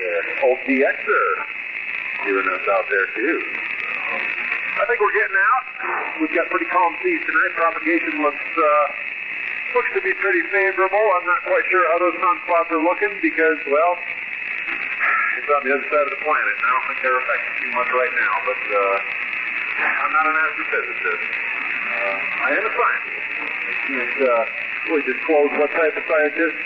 Old DXer giving us out there, too. I think we're getting out. We've got pretty calm seas tonight. Propagation looks to be pretty favorable. I'm not quite sure how those sunspots are looking because, well, it's on the other side of the planet, and I don't think they're affecting too much right now, but I'm not an astrophysicist. I am a scientist. I can't really disclose what type of scientist.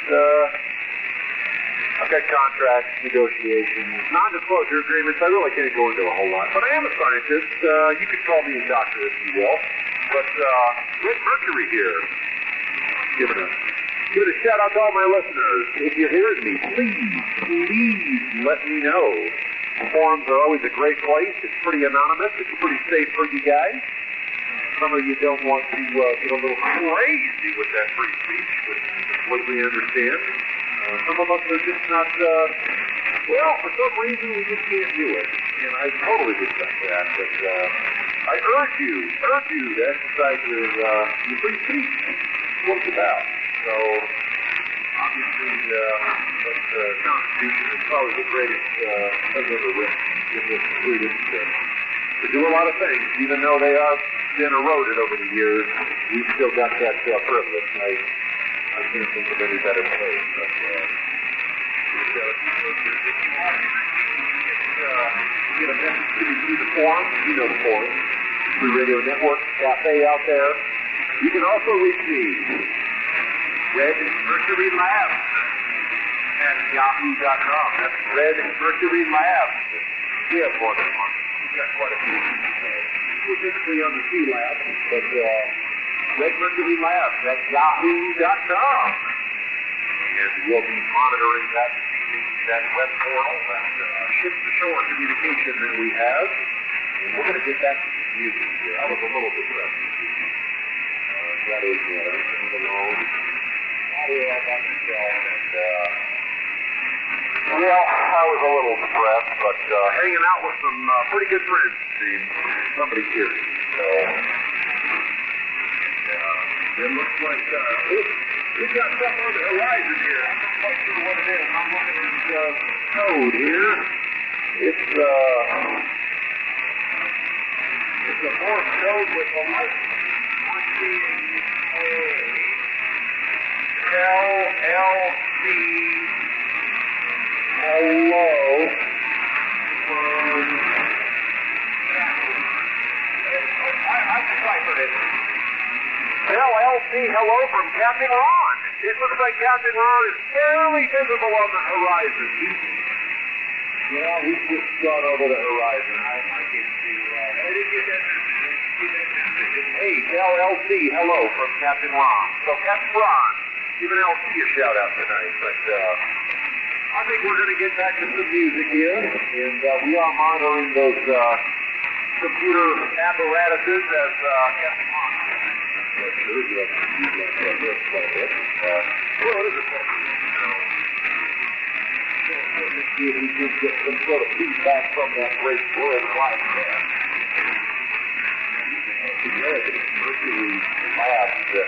I've got contracts, negotiations, non-disclosure agreements. I really can't go into a whole lot, but I am a scientist. You could call me a doctor if you will. But Rick Mercury here, giving a shout out to all my listeners. If you're hearing me, please let me know. Forums are always a great place. It's pretty anonymous. It's pretty safe for you guys. Some of you don't want to get a little crazy with that free speech, but completely understand. Some of us are just not, for some reason we just can't do it. And I totally respect that. But I urge you to exercise your free speech. That's what it's about. So, obviously, the Constitution is probably the greatest thing ever written in this freedom. To do a lot of things, even though they have been eroded over the years, we've still got that privilege. I can't think of any better place. But, get a message to me through the forum. You know the forum. Free Radio Network Cafe out there. You can also reach me. Red Mercury Labs at yahoo.com. That's Red Mercury Labs. We have more than one. We've got quite a few. We're typically on the C Lab, but Red Mercury Labs at yahoo.com. And we'll be monitoring that web portal, that ship-to-shore communication that we have. And we're going to get back to the music here. I was a little depressed. That is everything alone. Yeah, that's yourself. And, I was a little depressed, but hanging out with some pretty good friends, it seems. Somebody curious. So, it looks like we've got stuff on the horizon here. I'm not quite sure what it is. I'm looking at the code here. It's a Morse code with a light being LLC. Hello from I deciphered it. LLC, hello from Captain Ron. It looks like Captain Ron is fairly visible on the horizon. He's just gone over the horizon. I can see that. I didn't get that message. Hey, LLC, hello from Captain Ron. So Captain Ron, giving LC a shout out tonight, but I think we're going to get back to some music here, and we are monitoring those computer apparatuses as Captain Ron. Let's see if we can get some sort of feedback from that great word right there. Mercury Labs.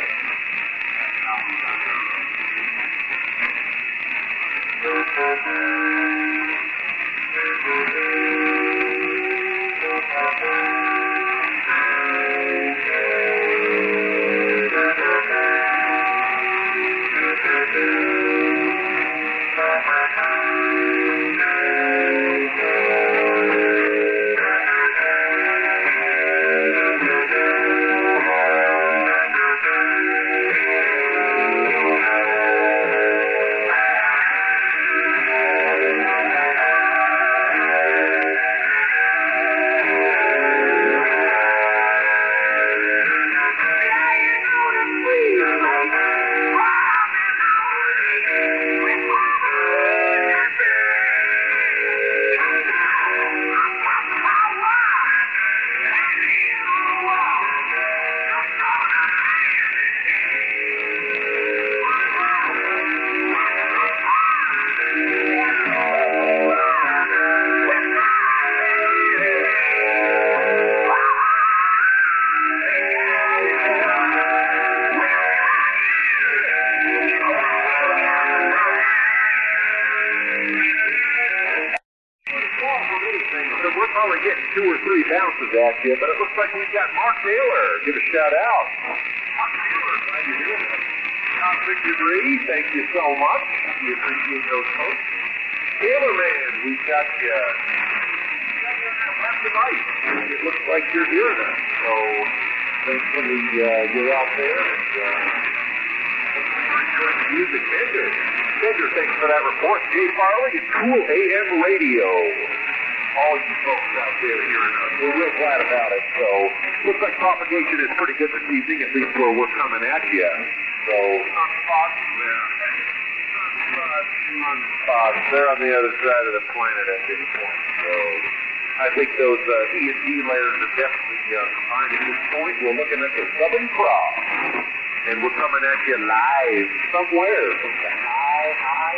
probably getting 2 or 3 bounces at you, but it looks like we've got Mark Taylor. Give a shout out. Mark Taylor, glad you're here. Victor Bree, thank you so much. We appreciate those folks. Taylor Man, we've got you. Tonight. It looks like you're hearing us. So, thankfully, you're out there and enjoying the music. Bender, thanks for that report. Jay Farley and Cool AM Radio. All you folks out there hearing us. We're real glad about it. So, looks like propagation is pretty good this evening, at least where we're coming at you. So, they're on the other side of the planet at this point. So, I think those E&D layers are definitely combined at this point. We're looking at the Southern Cross, and we're coming at you live somewhere from the high.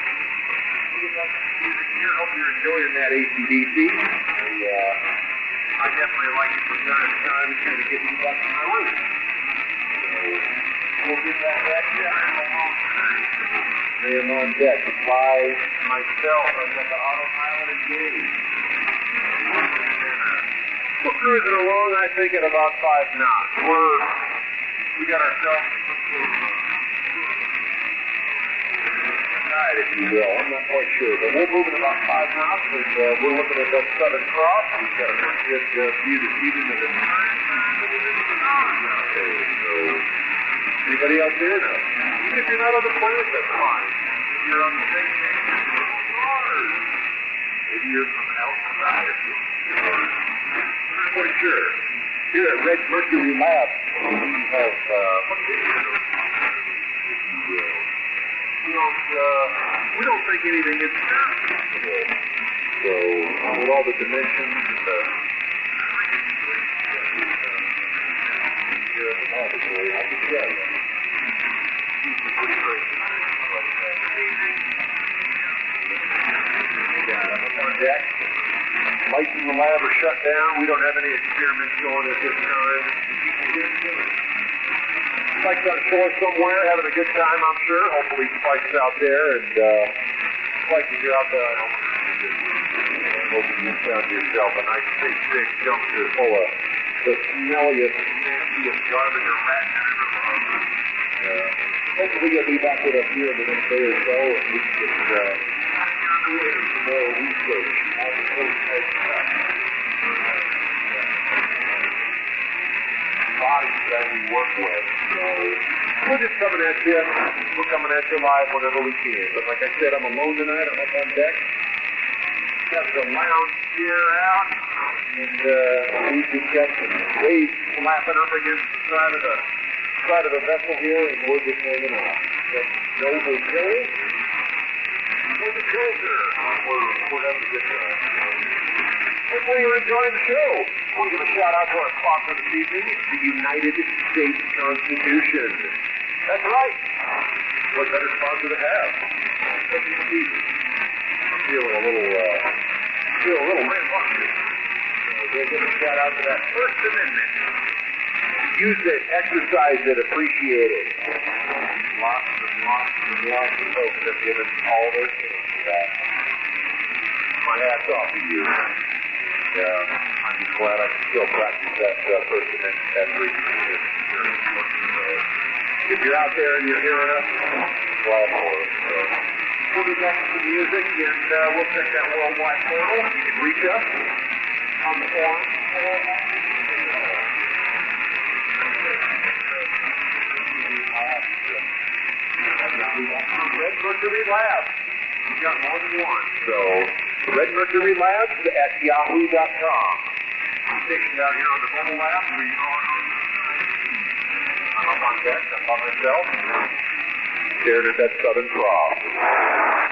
Hope you're enjoying that AC/DC. I definitely like it from time to time. It's going to get me back to my roots. So we'll get that back to you. I am on deck by myself. I've got the autopilot engaged. We're cruising along, I think, at about 5 knots. We got ourselves if you will. I'm not quite sure, but we're moving about 5 knots, and we're looking at that Southern Cross. We've got a pretty good view this evening of the time. So, anybody out there? No. Even if you're not on the planet, that's fine. If you're on the station, maybe you're from outside of you. I'm not quite sure. Here at Red Mercury Lab, we have we don't think anything is possible. So, with all the dimensions and the laboratory, I can tell you. Pretty crazy. On deck. Lights in the lab are shut down. We don't have any experiments going at this time. Spike's on shore somewhere, having a good time, I'm sure. Hopefully Spike's out there, and Spike, if you're out there, I hope you found yourself a nice big dumpster full of the smelliest, nastiest garbage or rat hopefully you'll be back with us here in the next day or so, and we can do some more research on the whole type stuff. Bodies that we work with. So we're just coming at you. We're coming at you live whenever we can. But like I said, I'm alone tonight. I'm up on deck. Got the lounge chair out, and we've just got some waves flapping up against the side of the vessel here, and we're just hanging out. Noble Hill. Noble Hilder. We're having a good time. Hopefully you're enjoying the show. I want to give a shout out to our sponsor this evening, the United States Constitution. That's right. What better sponsor to have? I'm feeling a little rambunctious. So we'll give a shout out to that First Amendment. Use it, exercise it, appreciate it. Lots of folks have given all their time to that. My hat's off to you. I'm just glad I can still practice that First Amendment every year. If you're out there and you're hearing us, glad for it. So we'll be back to some music, and we'll check that worldwide portal. You can reach us on the forum. Red Mercury Labs. We've got more than one. So, Red Mercury Labs at yahoo.com. I'm stationed out here on the mobile lab. I'm up on deck. I'm by myself. Staring at that Southern Cross.